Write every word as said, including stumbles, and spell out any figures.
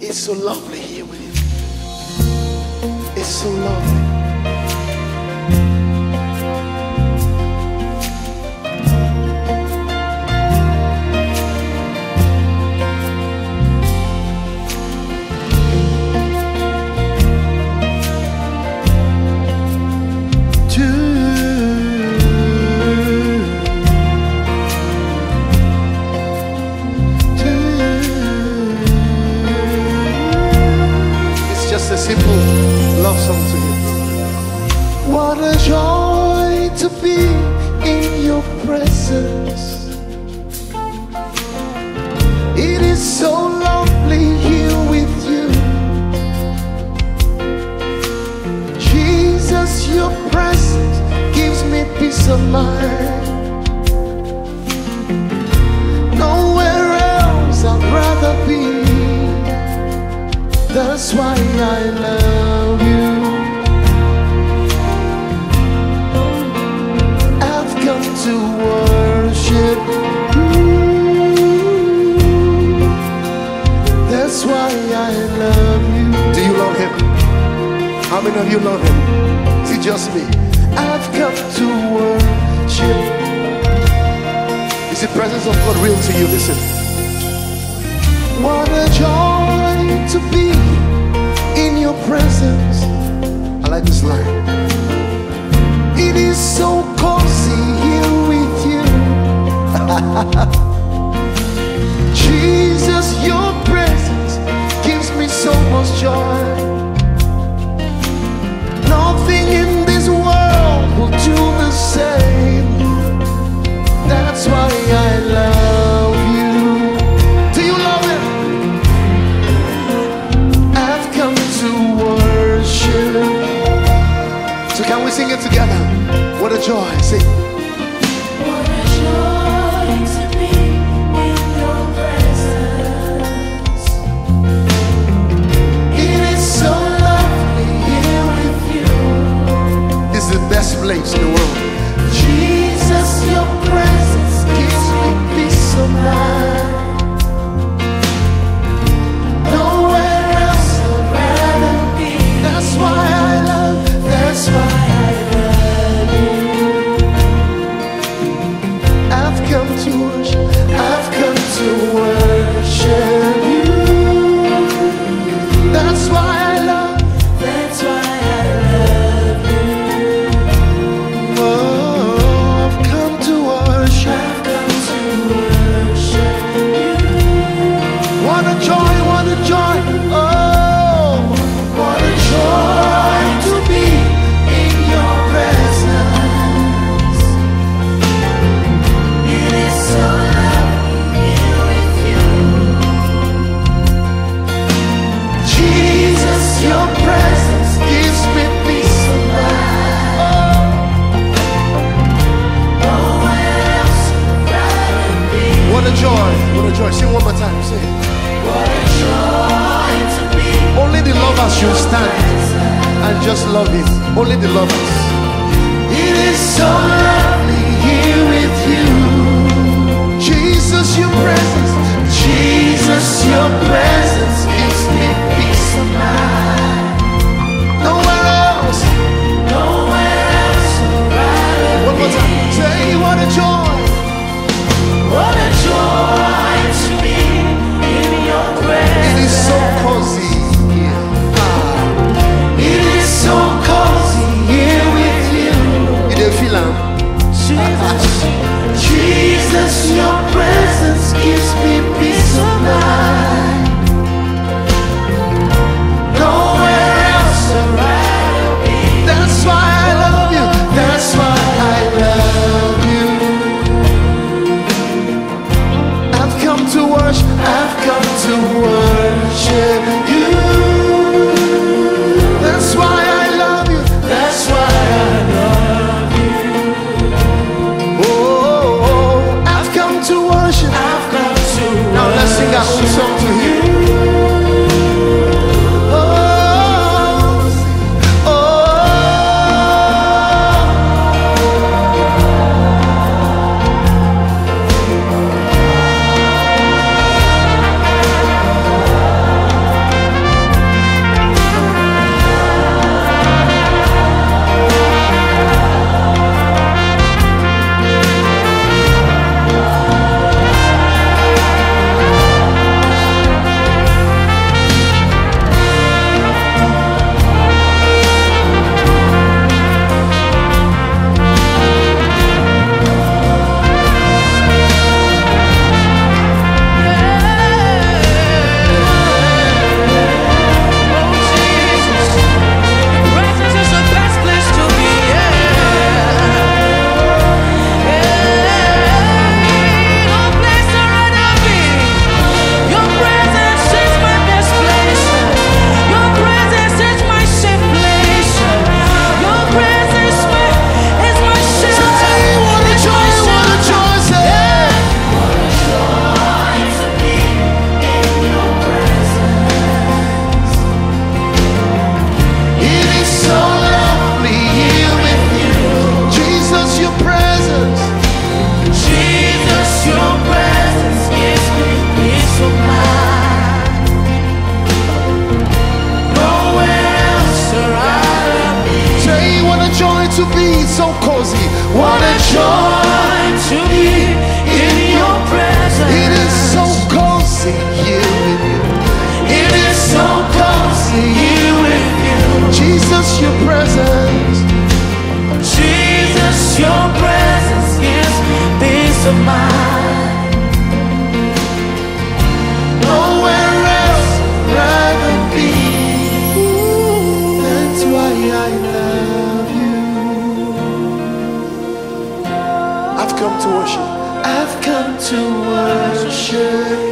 It's so lovely here with you. It's so lovely. A simple love song to you. What a joy to be in your presence. It is so lovely here with you. Jesus, your presence gives me peace of mind. Nowhere else I'd rather be. That's why I love you. I've come to worship you. That's why I love you. Do you love him? How many of you love him? Is it just me? I've come to worship. Is the presence of God real to you? Listen. What a joy to be in your presence. I like this line. It is so cozy here with you. Jesus, your presence gives me so much joy. Nothing in this world will do the same. That's why I love you. Do you love him? So can we sing it together? What a joy, sing. What a joy to be in your presence. It is so lovely here with you. It's the best place in the world. Jesus, your presence gives me peace of mind. Nowhere else I'd rather be. That's why I love, that's why I love you. I've come to worship, I've come to worship you. That's why I love, That's why I love you. oh, I've come to worship. I've come to worship you. What a joy, what a joy, oh, what a joy to be in your presence. It is so lovely here with you. Jesus, your presence gives me peace of mind. Nowhere else I'd rather be. What a joy, what a joy. Sing one more time, sing. What a joy to be Only the lovers should stand and just love him. Only the lovers. It is so lovely here with you. Jesus, your presence. Jesus, your presence gives me peace of mind. Nowhere else. nowhere else I'd rather One more time. Say what a joy. What a joy to be in your It presence. is so cozy here. Ah. It is so cozy here with you. You don't feel am. of mine. Nowhere else I'd rather be. That's why I love you. I've come to worship. I've come to worship.